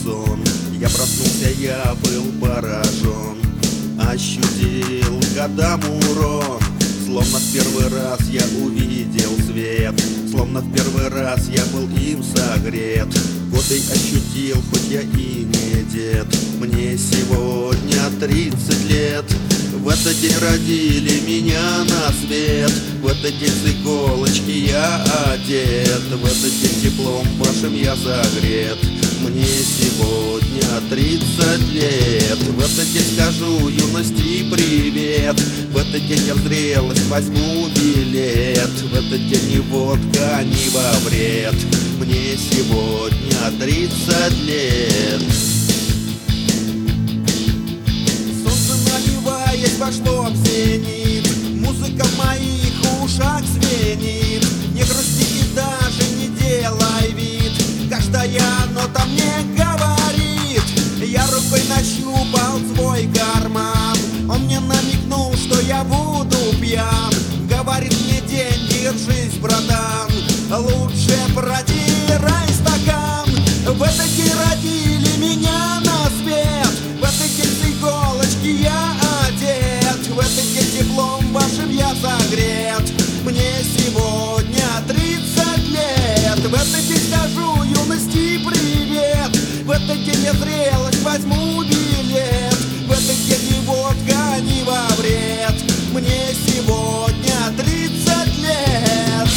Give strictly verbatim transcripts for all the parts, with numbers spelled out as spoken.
сон. Я проснулся, я был поражен, ощутил годам урон. Словно в первый раз я увидел свет, словно в первый раз я был им согрет. Годы ощутил, хоть я и не дед, мне сегодня тридцать лет. В этот день родили меня на свет, в этот день с иголочки я одет, в этот день теплом вашим я согрет. Мне сегодня тридцать лет. В этот день скажу юности привет, в этот день я в зрелость возьму билет, в этот день ни водка, ни во вред. Мне сегодня тридцать лет. Солнце, наливаясь, вошло в зенит, музыка в моих ушах звенит. Не грусти и даже не делай вид, каждая нота мне говорит. Я рукой нащупал свой карман, он мне намекнул, что я буду пьян. Говорит мне: день, держись, братан, лучше протирай стакан. В этот день родили меня на свет, в этот день с иголочки я одет, в этот день теплом вашим я согрет. Мне сегодня тридцать лет. В этот день скажу юности привет, в этот день я зрелость возьму билет, в этот день ни водка, ни во вред. Мне сегодня тридцать лет.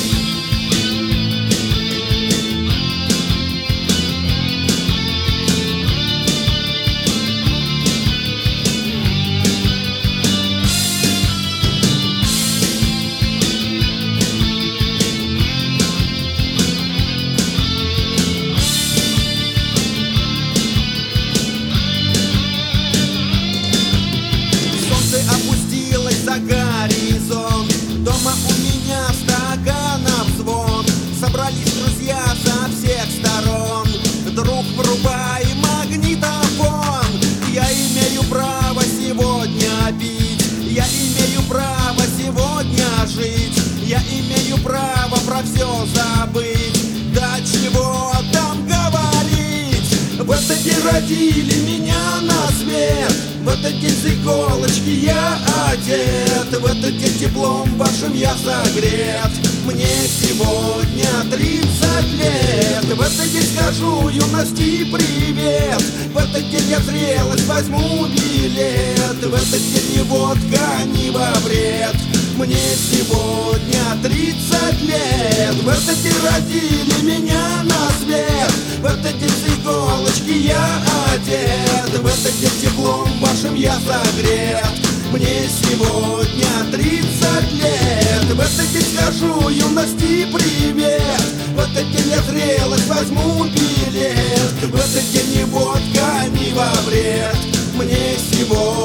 Опустилась за горизонт, дома у меня стаканов звон. Собрались друзья со всех сторон, друг, врубай магнитофон. Я имею право сегодня пить, я имею право сегодня жить, я имею право про все забыть, да чего там говорить. В этот день родили меня на свет, в этот день с иголочки я одет, в этот день теплом вашим я согрет. Мне сегодня тридцать лет. В этот день скажу юности привет, в этот день я в зрелость возьму билет, в этот день ни водка, ни во вред. Мне сегодня тридцать лет. В этот день родили меня на свет, в этот день с иголочки я одет, в этот день теплом вашим я согрет. Мне сегодня тридцать лет. В этот день скажу юности привет, в этот день я зрелость возьму билет, в этот день ни водка, ни во вред. Мне сегодня